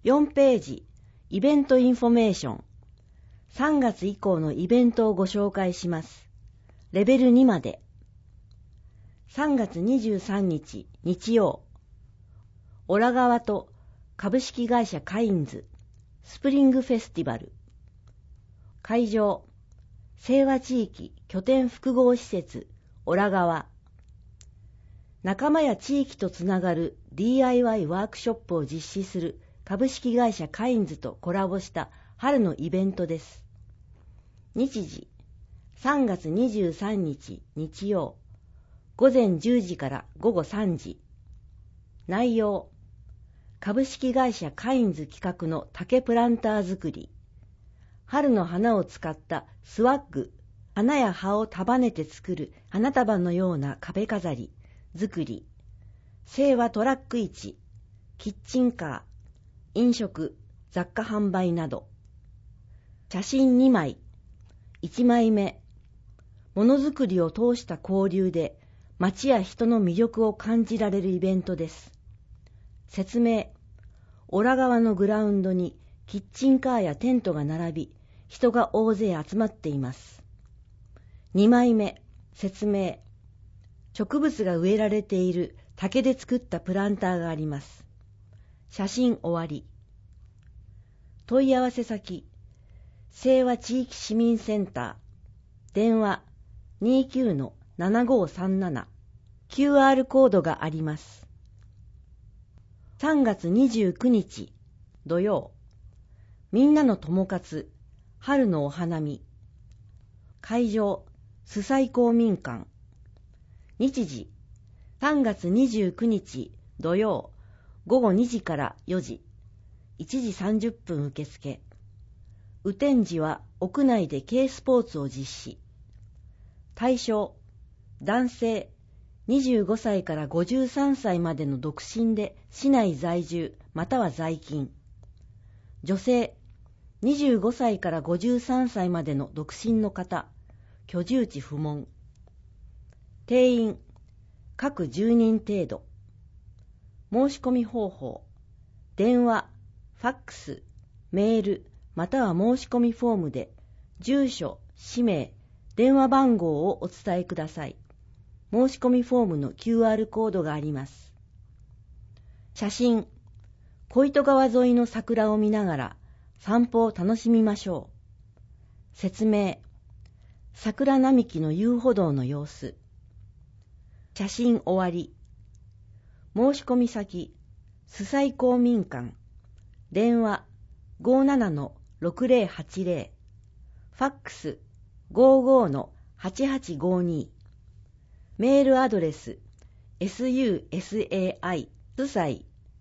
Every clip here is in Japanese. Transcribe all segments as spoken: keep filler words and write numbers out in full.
よんページ、イベントインフォメーション。さんがつ以降のイベントをご紹介します。レベルにまで。さんがつにじゅうさんにち日曜、オラ川と株式会社カインズスプリングフェスティバル。会場、清和地域拠点複合施設オラ川。仲間や地域とつながる ディーアイワイ ワークショップを実施する株式会社カインズとコラボした春のイベントです。日時、さんがつにじゅうさんにち日曜、ごぜんじゅうじからごごさんじ。内容、株式会社カインズ企画の竹プランター作り。春の花を使ったスワッグ、花や葉を束ねて作る花束のような壁飾り、作り。清和トラック市、キッチンカー、飲食、雑貨販売など。写真にまい。いちまいめ。ものづくりを通した交流で街や人の魅力を感じられるイベントです。説明。オラ川のグラウンドにキッチンカーやテントが並び、人が大勢集まっています。にまいめ。説明。植物が植えられている竹で作ったプランターがあります。写真終わり。問い合わせ先、清和地域市民センター、電話 にじゅうきゅうのななごーさんなな、キューアール コードがあります。さんがつにじゅうくにち土曜、みんなの友活、春のお花見。会場、須西公民館。日時、さんがつにじゅうくにち土曜、ごごにじからよじ、いちじさんじゅっぷん受付。雨天時は屋内で軽スポーツを実施。対象、男性、にじゅうごさいからごじゅうさんさいまでの独身で市内在住または在勤。女性、にじゅうごさいからごじゅうさんさいまでの独身の方、居住地不問。定員、各じゅうにん程度。申し込み方法、電話、ファックス、メール、または申し込みフォームで、住所、氏名、電話番号をお伝えください。申し込みフォームの キューアール コードがあります。写真、小糸川沿いの桜を見ながら散歩を楽しみましょう。説明、桜並木の遊歩道の様子。写真終わり。申し込み先、須西公民館。電話 ごーななのろくぜろはちぜろ。ファックス ごーごーのはちはちごーに。メールアドレス エスユーエスエーアイ 須西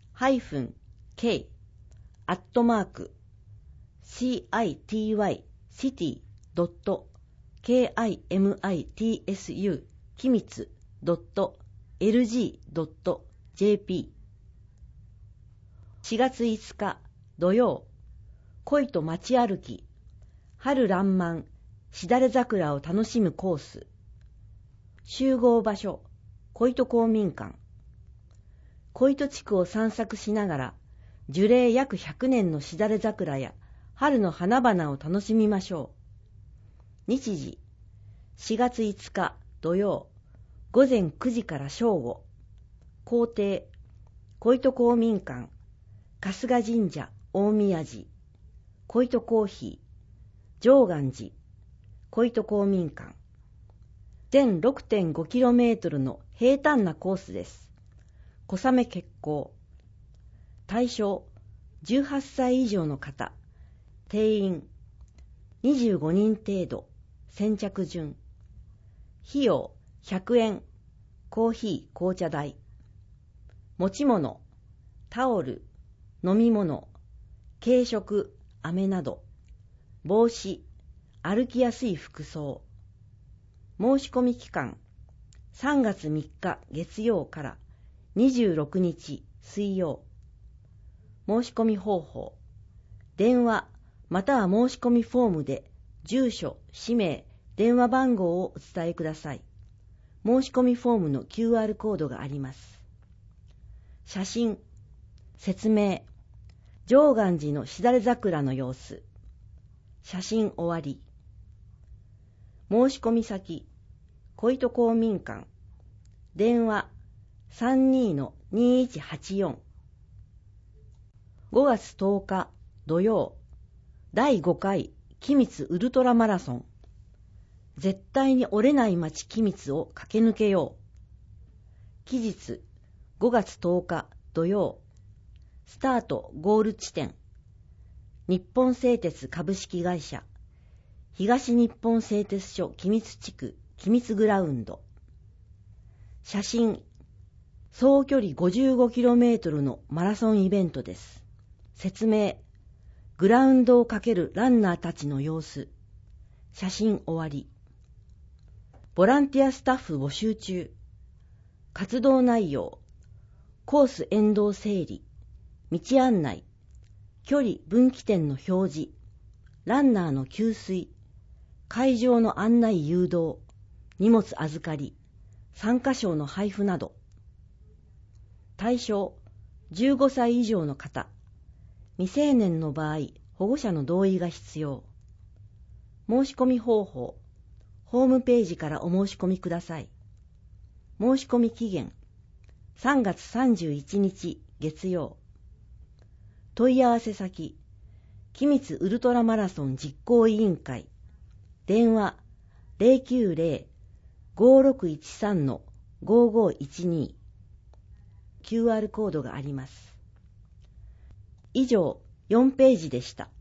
-k アットマーク シーアイティーワイ シティ ドット ケーアイエムアイティーエスユー きみつ ドット エルジー ドット ジェーピー。 しがついつか土曜、恋と街歩き、春爛漫、しだれ桜を楽しむコース。集合場所、小糸公民館。小糸地区を散策しながら、樹齢約ひゃくねんのしだれ桜や春の花々を楽しみましょう。日時、しがついつか土曜、ごぜんくじから正午。行程、小糸公民館、春日神社大宮寺、小糸コーヒー、常願寺、小糸公民館。全 ろくてんごキロメートル の平坦なコースです。小雨決行。対象、じゅうはっさい以上の方。定員、にじゅうごにん程度。先着順。費用、ひゃくえん。コーヒー、紅茶代。持ち物、タオル、飲み物、軽食、飴など。帽子、歩きやすい服装。申し込み期間、さんがつみっか月曜からにじゅうろくにち水曜。申し込み方法、電話または申し込みフォームで住所、氏名、電話番号をお伝えください。申し込みフォームの キューアール コードがあります。写真、説明、 常願寺のしだれ桜の様子。写真終わり。申し込み先、小糸公民館。電話 さんにーのにいちはちよん。ごがつとおか土曜、だいごかい君津ウルトラマラソン。絶対に折れない街君津を駆け抜けよう。期日ごがつとおか土曜、スタートゴール地点、日本製鉄株式会社、東日本製鉄所君津地区君津グラウンド。写真、総距離 ごじゅうごキロメートル のマラソンイベントです。説明、グラウンドをかけるランナーたちの様子。写真終わり。ボランティアスタッフ募集中。活動内容、コース沿道整理、道案内、距離分岐点の表示、ランナーの給水、会場の案内誘導、荷物預かり、参加賞の配布など。対象、じゅうごさい以上の方、未成年の場合、保護者の同意が必要。申し込み方法、ホームページからお申し込みください。申し込み期限、さんがつさんじゅういちにち月曜。問い合わせ先、君津ウルトラマラソン実行委員会。電話 ゼロきゅうゼロ ごろくいちさん ごごいちに。キューアール コードがあります。以上、よんページでした。